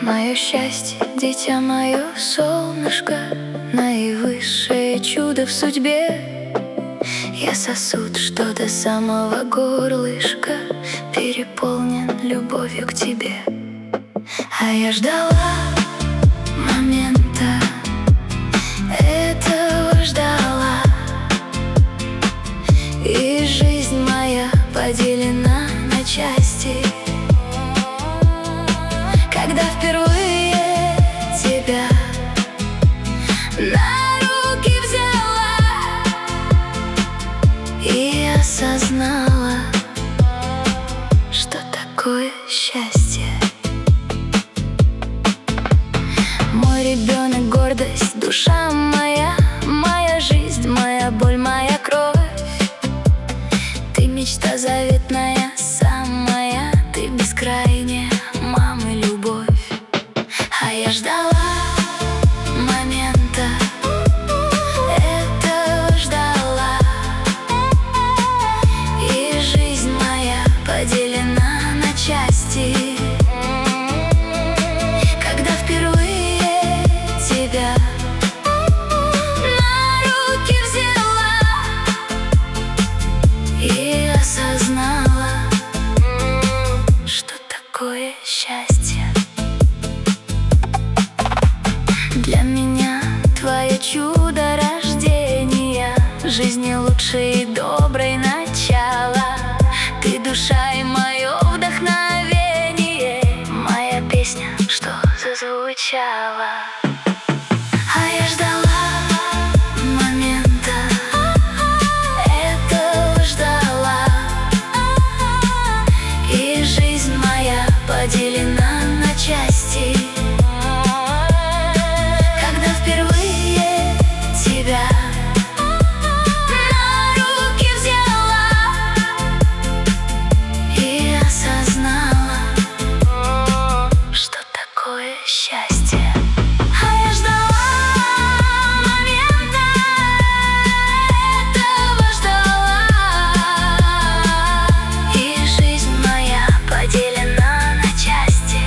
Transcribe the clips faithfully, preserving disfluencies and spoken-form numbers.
Мое счастье, дитя мое, солнышко, наивысшее чудо в судьбе. Я сосуд, что до самого горлышка переполнен любовью к тебе. А я ждала момента, этого ждала, и жизнь моя поделена на части. Когда впервые тебя на руки взяла и осознала, что такое счастье. Мой ребенок, гордость, душа моя, моя жизнь, моя боль, моя кровь. Ты мечта заветная, самая, ты бескрайняя, мамы любовь. А я ждала момента, этого ждала, и жизнь моя поделена на части. Когда впервые тебя на руки взяла и осознала, что такое счастье. Для меня твое чудо рождения, жизни лучшей и доброй начало. Ты душа и мое вдохновение, моя песня, что зазвучала. А я ждала момента, этого ждала, и жизнь моя поделена на части. Когда впервые тебя на руки взяла и осознала, что такое счастье. А я ждала момента, этого ждала, и жизнь моя поделена на части.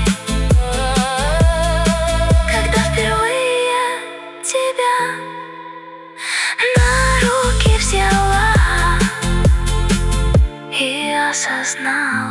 Когда впервые тебя на руки взяла и осознала,